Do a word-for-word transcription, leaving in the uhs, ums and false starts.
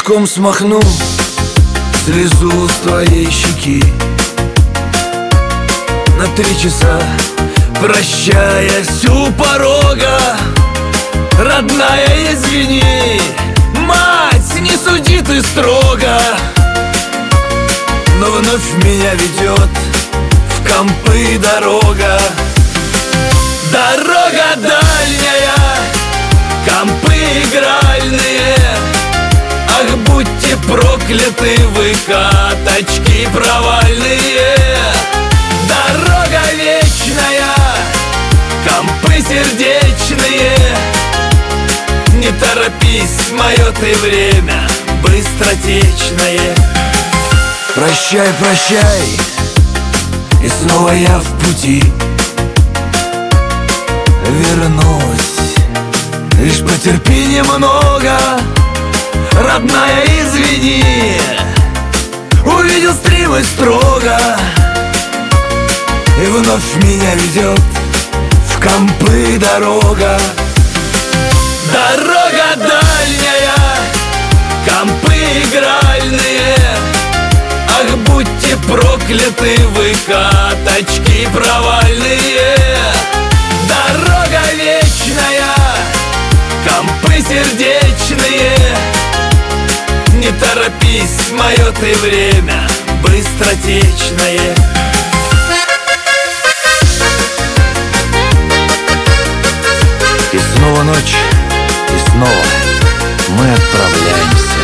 платком смахну слезу с твоей щеки. На три часа, прощаясь у порога, родная, извини, мать, не суди ты строго. Но вновь меня ведет в компы дорога. Дорога дальняя, компы игральные. Ах, будьте прокляты вы, каточки провальные. Дорога вечная, компы сердечные. Не торопись, мое ты время быстротечное. Прощай, прощай, и снова я в пути. Вернусь, лишь потерпи немного, родная, извини. Увидел стримы строго, и вновь меня ведет в компы дорога. Дорога дальняя, компы игральные. Ах, будьте прокляты вы, каточки провальные. Дорога вечная, компы сердечные. Не торопись, мое ты время быстротечное. И снова ночь, и снова мы отправляемся